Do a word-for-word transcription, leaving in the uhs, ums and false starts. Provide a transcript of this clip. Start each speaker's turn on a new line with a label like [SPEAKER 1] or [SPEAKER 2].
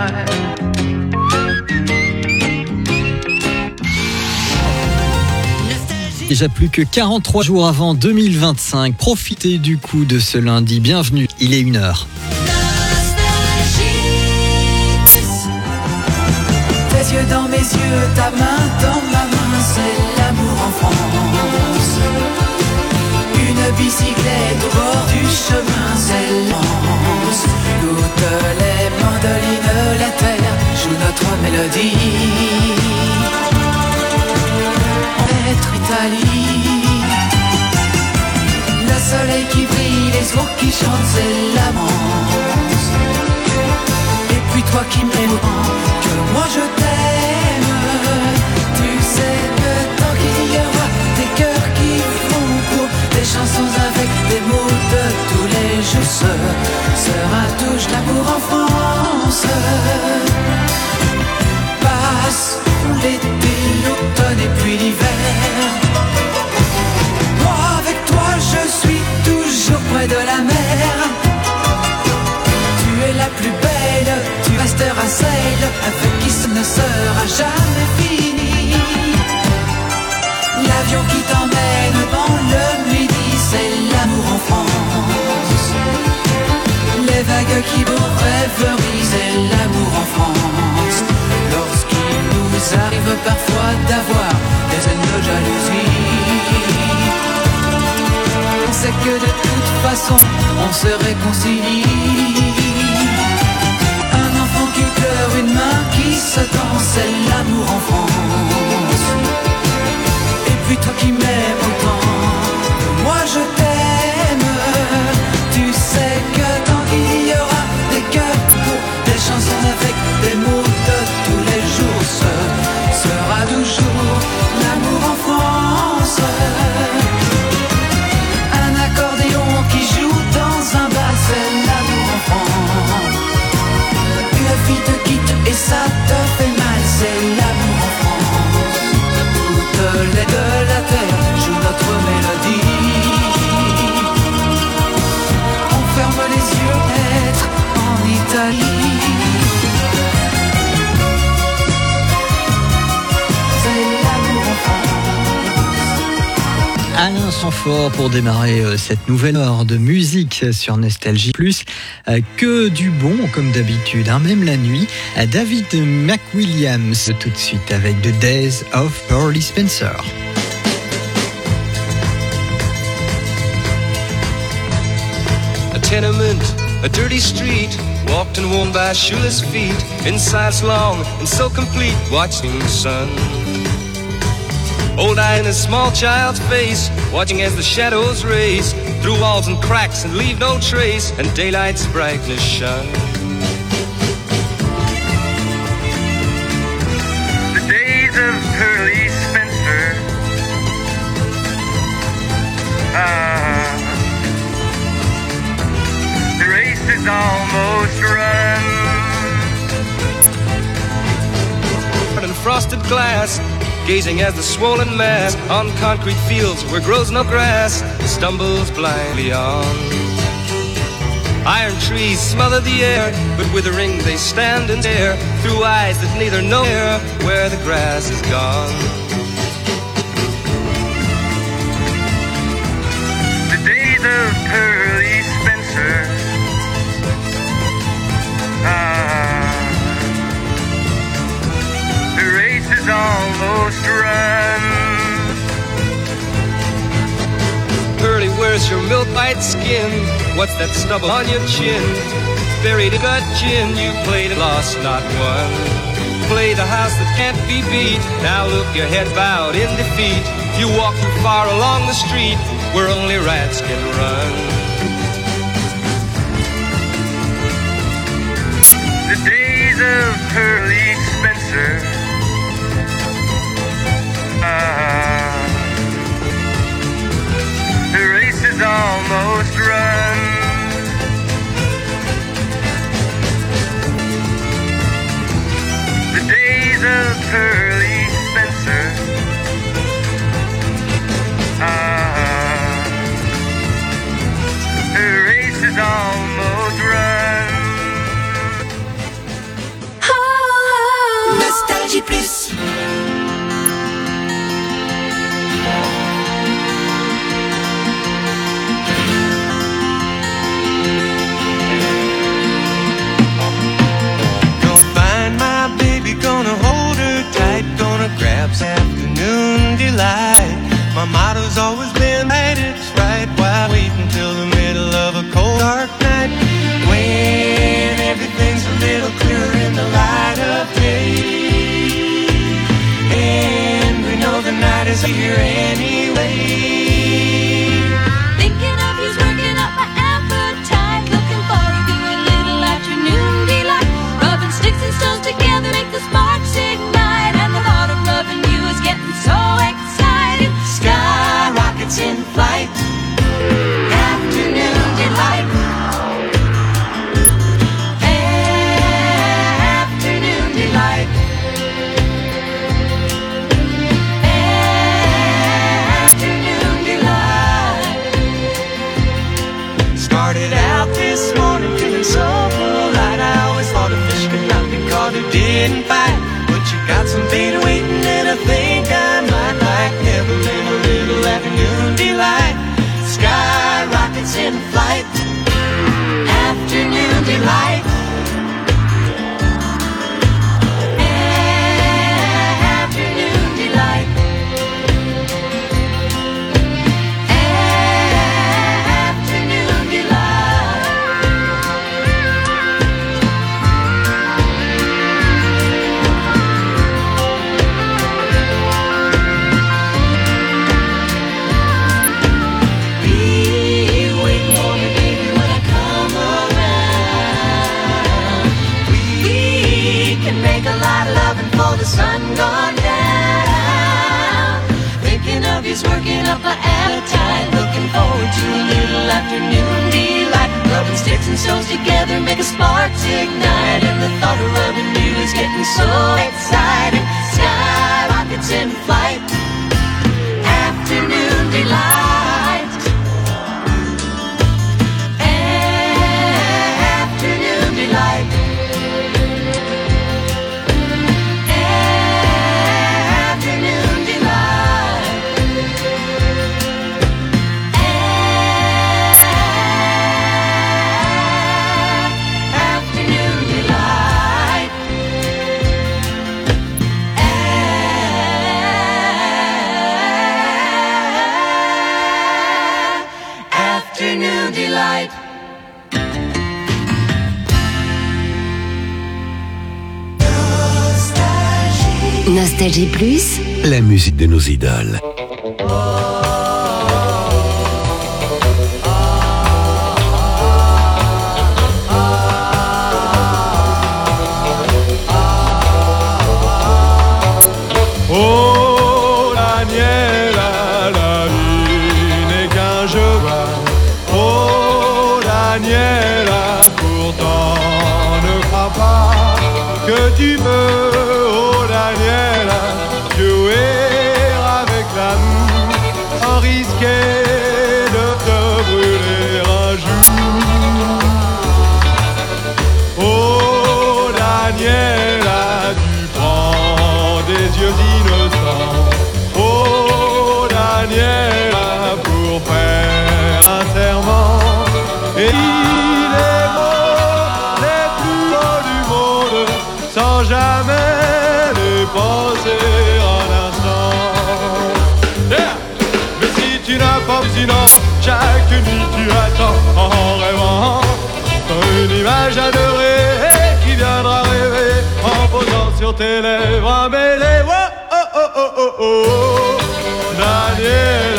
[SPEAKER 1] Déjà plus que quarante-trois jours avant deux mille vingt-cinq, profitez du coup de ce lundi. Bienvenue, il est une heure.
[SPEAKER 2] Tes yeux dans mes yeux, ta main dans ma main, c'est l'amour en France. Une bicyclette au bord du chemin, c'est l'ance. Toutes les mandolines, la terre joue notre mélodie. Être Italie, le soleil qui brille, les ours qui chantent, c'est l'amance. Et puis toi qui m'aimes, que moi je t'aime. Tu sais que tant qu'il y aura des cœurs qui font pour des chansons avec des mots de tous les jours, ce sera toujours l'amour en France. Passe l'été, l'automne et puis l'hiver. Moi avec toi je suis toujours près de la mer. Tu es la plus belle, tu resteras celle avec qui ce ne sera jamais fini. L'avion qui t'emmène dans le midi, c'est l'amour en France. Les vagues qui vous rêveries, c'est l'amour en France. Lorsqu'il nous arrive parfois d'avoir des scènes de jalousie, on sait que de toute façon on se réconcilie. Un enfant qui pleure, une main qui se tend, c'est l'amour en France. Et puis toi qui m'aimes autant, moi je t'aime. Tu sais que tant qu'il y aura des cœurs pour des chansons avec des mots de tous les jours, ce sera toujours l'amour en France. Un accordéon qui joue dans un bal, c'est l'amour en France. Une fille te quitte et ça te fait mal, c'est l'amour en France. Toutes les de la terre jouent notre mélodie. On ferme les yeux, être en Italie.
[SPEAKER 1] Alain Sanfort pour démarrer euh, cette nouvelle heure de musique sur Nostalgie Plus. Euh, que du bon, comme d'habitude, hein, même la nuit. Euh, David McWilliams, tout de suite avec The Days of Pearly Spencer.
[SPEAKER 3] A tenement, a dirty street, walked and worn by shoeless feet. Inside it's long and so complete, watching the sun. Old eye in a small child's face, watching as the shadows race through walls and cracks and leave no trace, and daylight's brightness shine.
[SPEAKER 4] The days of Pearly Spencer, ah, the race is almost run.
[SPEAKER 3] And frosted glass, gazing as the swollen mass on concrete fields where grows no grass stumbles blindly on. Iron trees smother the air, but withering they stand and stare through eyes that neither know where the grass is gone.
[SPEAKER 4] The days of Pearly Spencer, ah, the race is almost run.
[SPEAKER 3] Pearly, where's your milk white skin? What's that stubble on your chin? Buried in gut gin, you played and lost, not won. Play the house that can't be beat. Now look, your head bowed in defeat. You walk too far along the street where only rats can run.
[SPEAKER 4] The days of Pearly Spencer, ah, the race is almost run. The days of Pearly Spencer, ah, the
[SPEAKER 3] didn't fight, but you got some bait waiting, and I think I might like heaven in a little afternoon delight. Sky rockets in flight, afternoon delight. Afternoon delight. Afternoon delight. Be waiting for me, baby, when I come around. We can make a lot of loving before the sun gone down. Thinking of you's working up my appetite. Looking forward to a little afternoon delight. Rubbing sticks and stones together make a spark ignite. And the thought of rubbing you is getting so exciting. Sky rockets in flight. Afternoon delight. Afternoon delight. Afternoon delight. Afternoon delight. Afternoon delight.
[SPEAKER 5] Nostalgie Plus,
[SPEAKER 6] La musique de nos idoles.
[SPEAKER 7] Oh Daniela, la vie n'est qu'un jeu vain. Oh Daniela, pourtant ne crois pas que tu peux, oh Daniela, jouer avec l'amour sans risquer de te brûler un jour. Oh Daniela, tu prends des yeux innocents. Oh Daniela, pour faire un serment. Et les mots les plus beaux du monde, sans jamais les penser un instant. Yeah. Mais si tu n'as pas sinon, chaque nuit tu attends en rêvant une image adorée qui viendra rêver en posant sur tes lèvres un baiser. Oh oh oh oh oh oh, Daniel.